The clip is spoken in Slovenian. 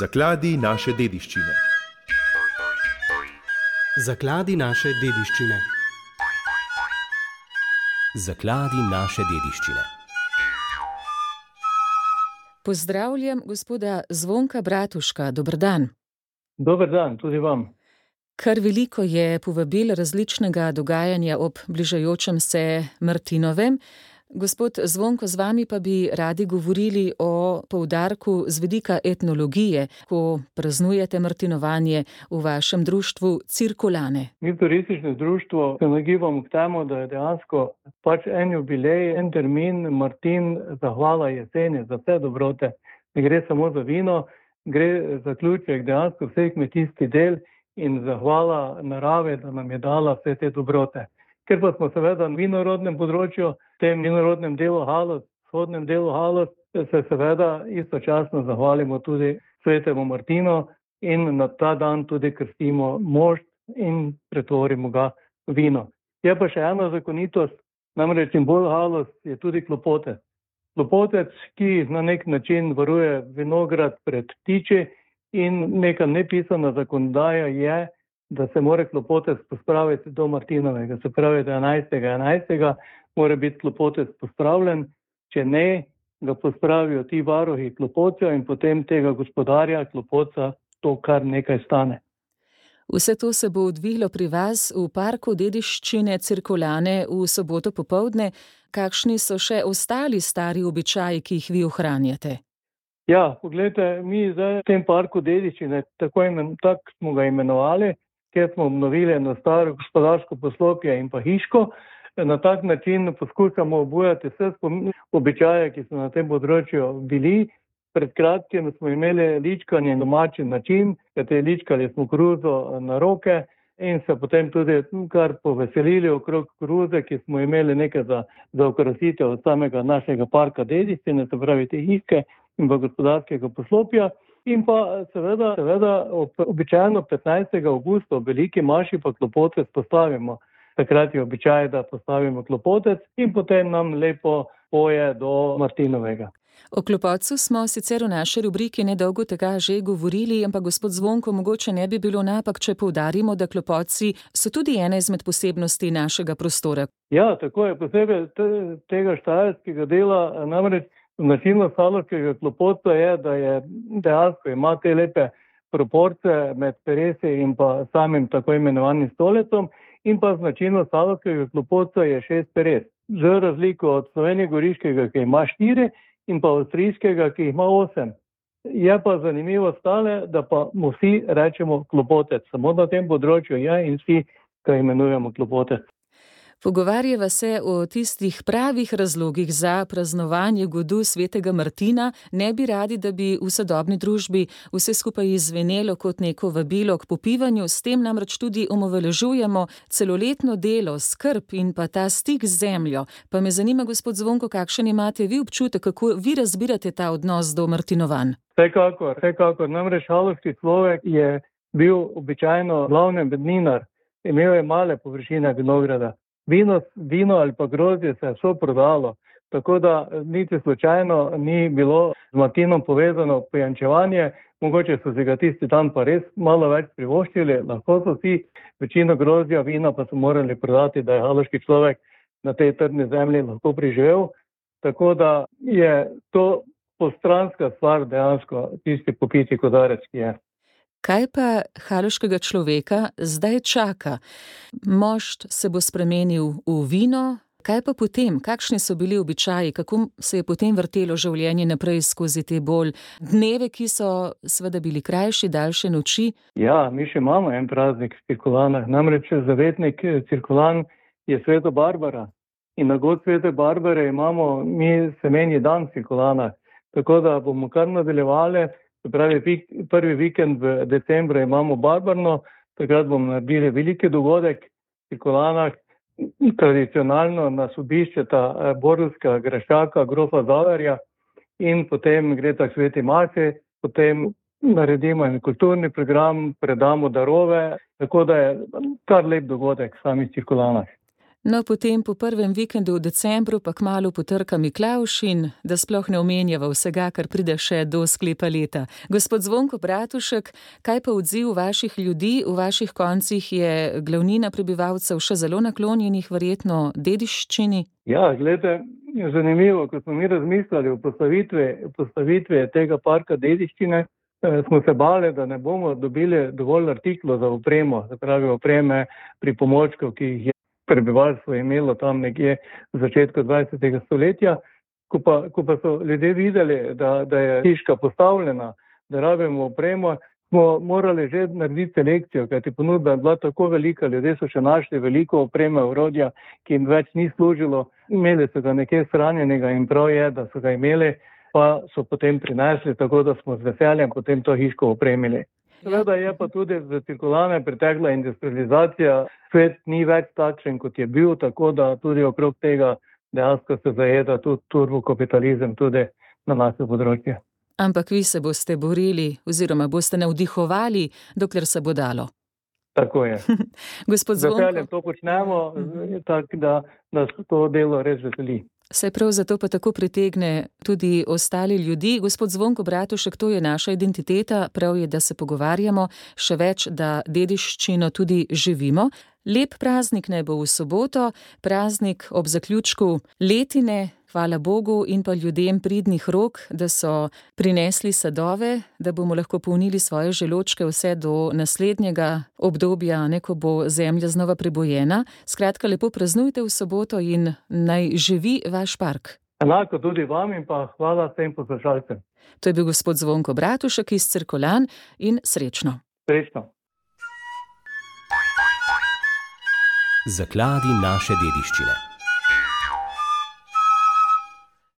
Zakladi naše dediščine. Zakladi naše dediščine. Zakladi naše dediščine. Pozdravljam gospoda Zvonka Bratuška. Dober dan. Dober dan, tudi vam. Kar veliko je povabil različnega dogajanja ob bližajočem se Martinovem. Gospod Zvonko, z vami pa bi radi govorili o poudarku z vidika etnologije, ko praznujete Martinovanje v vašem društvu Cirkulane. Mi v turistično društvo se nagibamo k temu, da je dejansko en jubilej, en termin, Martin, zahvala jeseni za vse dobrote. Ne gre samo za vino, gre za zaključek dejansko vseh kmetijskih del in zahvala narave, da nam je dala vse te dobrote. Ker pa smo seveda na vinorodnem področju, v tem vinorodnem delu Haloz, vzhodnem delu Haloz, se seveda istočasno zahvalimo tudi svetemu Martinu in na ta dan tudi krstimo mošt in pretvorimo ga v vino. Je pa še ena zakonitost, namreč simbol Haloz je tudi klopotec. Klopotec, ki na nek način varuje vinograd pred ptiči, in neka nepisana zakonodaja je, da se mora klopotec pospraviti do Martinovega, se pravi, da 11.11. mora biti klopotec pospravljen, če ne, ga pospravijo ti varuhi klopotca in potem tega gospodarja klopotca to kar nekaj stane. Vse to se bo odvilo pri vas v parku dediščine Cirkulane v soboto popoldne. Kakšni so še ostali stari običaji, ki jih vi ohranjate? Ja, poglejte, mi zdaj v tem parku dediščine, tako smo ga imenovali, kjer smo obnovili eno staro gospodarsko poslopje in pa hiško. Na tak način poskušamo obujati vse običaje, ki so na tem področju bili. Pred kratkim smo imeli ličkanje na domači način, kajti ličkali smo koruzo na roke in se potem tudi kar poveselili okrog koruze, ki smo imeli nekaj za okrasitev od samega našega parka dediščine, se pravi te hiške in pa gospodarskega poslopja. In pa seveda običajno 15. avgusta ob veliki maši pa klopotec postavimo. Takrat je običaj, da postavimo klopotec in potem nam lepo poje do Martinovega. O klopotcu smo sicer v naši rubriki nedolgo tega že govorili, ampak gospod Zvonko, mogoče ne bi bilo napak, če poudarimo, da klopotci so tudi ena izmed posebnosti našega prostora. Ja, tako je, posebej tega štajerskega dela, namreč značilnost haloškega klopotca je, da je dejansko ima te lepe proporce med peresi in pa samim tako imenovanim stolecom in pa značilnost haloškega klopotca je 6 peres. Z razliko od Slovenije goriškega, ki ima 4 in pa avstrijskega, ki ima 8. Je pa zanimivo stale, da pa mu vsi rečemo klopotec. Samo na tem področju je in vsi ga imenujemo klopotec. Pogovarjava se o tistih pravih razlogih za praznovanje godu svetega Martina. Ne bi radi, da bi v sodobni družbi vse skupaj izvenelo kot neko vabilo k popivanju, s tem namreč tudi omalovažujemo celoletno delo, skrb in pa ta stik z zemljo. Pa me zanima, gospod Zvonko, kakšen imate vi občutek, kako vi razbirate ta odnos do Martinovanj? Vsekakor. Namreč haloški človek je bil običajno glavni bedninar, imel je male površine vinograda. Vino ali pa grozdje se je vso prodalo, tako da niti slučajno ni bilo z Martinom povezano pojančevanje, mogoče so si ga tisti dan pa res malo več privoščili, lahko so si večino grozdja, vina pa so morali prodati, da je haloški človek na tej trdni zemlji lahko preživel, tako da je to postranska stvar dejansko tisti popiti kodarec, ki je. Kaj pa haloškega človeka zdaj čaka? Mošt se bo spremenil v vino. Kaj pa potem? Kakšni so bili običaji? Kako se je potem vrtelo življenje naprej skozi te bolj dneve, ki so seveda bili krajši, daljše noči? Ja, mi še imamo en praznik v Cirkulanah. Namreč zavetnik Cirkulan je Sveto Barbara. In na god Svete Barbare imamo mi semeni dan v Cirkulanah. Tako da bomo kar nadaljevali. Se pravi, prvi vikend v decembru imamo Barbarno, takrat bomo naredili veliki dogodek v Cirkulanah. Tradicionalno nas obiščeta borovska graščaka, grofa Zaverja in potem gre tak sveti maši, potem naredimo en kulturni program, predamo darove, tako da je kar lep dogodek v samih Cirkulanah. No, potem po prvem vikendu v decembru pa kmalu potrka Miklavž in da sploh ne omenjava vsega, kar pride še do sklepa leta. Gospod Zvonko Bratušek, kaj pa odziv vaših ljudi? V vaših koncih je glavnina prebivalcev še zelo naklonjenih verjetno dediščini? Ja, glede, zanimivo, ko smo mi razmislili o postavitvi tega parka dediščine, smo se bali, da ne bomo dobili dovolj artiklov za opremo, se pravi opreme, pripomočkov, ki jih je prebivalstvo imelo tam nekje v začetku 20. stoletja. Ko pa so ljudje videli, da je hiška postavljena, da rabimo opremo, smo morali že narediti selekcijo, kajti ponudba je bila tako velika, ljudje so še našli veliko opreme, orodja, ki jim več ni služilo. Imeli so ga nekje shranjenega in prav je, da so ga imeli, pa so potem prinesli, tako da smo z veseljem potem to hiško opremili. Seveda je pa tudi v cirkulane pretekla industrializacija, svet ni več takšen, kot je bil, tako da tudi okrog tega dejansko se zajeda tudi turbokapitalizem tudi na naše področje. Ampak vi se boste borili oziroma boste navdihovali, dokler se bo dalo. Tako je. Gospod Zvonko. Z veseljem to počnemo, tako da nas to delo res veseli. Se prav zato pa tako pritegne tudi ostali ljudi. Gospod Zvonko Bratušek, to je naša identiteta, prav je, da se pogovarjamo, še več, da dediščino tudi živimo. Lep praznik naj bo v soboto, praznik ob zaključku letine, hvala Bogu in pa ljudem pridnih rok, da so prinesli sadove, da bomo lahko polnili svoje želočke vse do naslednjega obdobja, ko bo zemlja znova prebojena. Skratka, lepo praznujte v soboto in naj živi vaš park. Enako tudi vam in pa hvala vsem poslušalcem. To je bil gospod Zvonko Bratušek iz Cerkolan in srečno. Srečno. Zakladi naše dediščine.